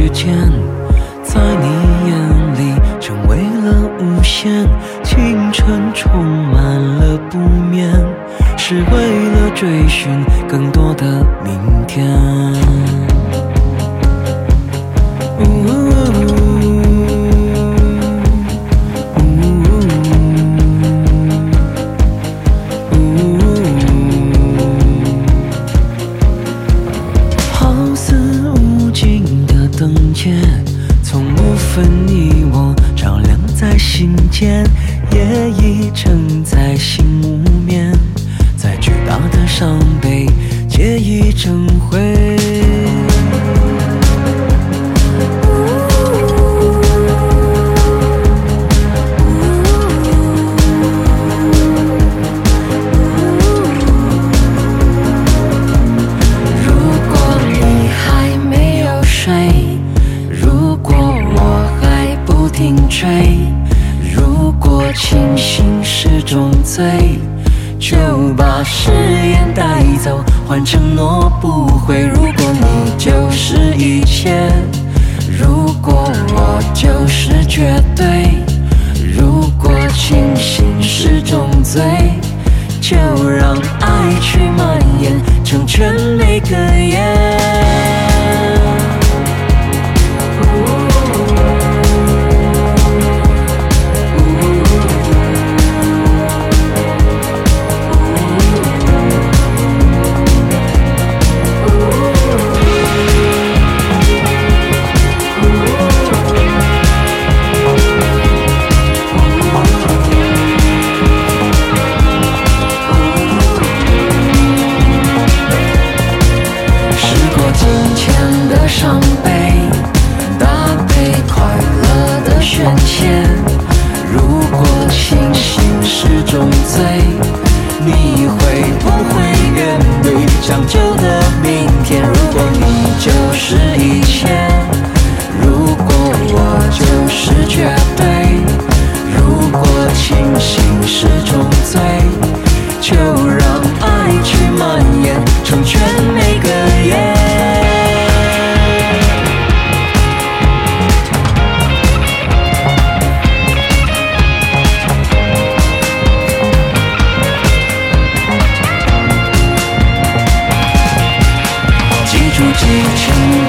时间在你眼里成为了无限，青春充满了不眠，是为了追寻更多的明天。好似无尽的灯节，从无分你我，照亮在心间，夜已沉在心无眠，再巨大的伤悲皆已成灰。如果清醒是种罪，就把誓言带走，换承诺不悔。如果你就是一切，如果我就是绝对，如果清醒是种罪，就让爱去蔓延，成全每个夜。伤悲搭配快乐的宣泄，如果清醒是种罪，你会不会面对将就的明天？如果你就是一切，如果我就是绝对，如果清醒是种罪，就让爱去蔓延，成全每个夜。记住激情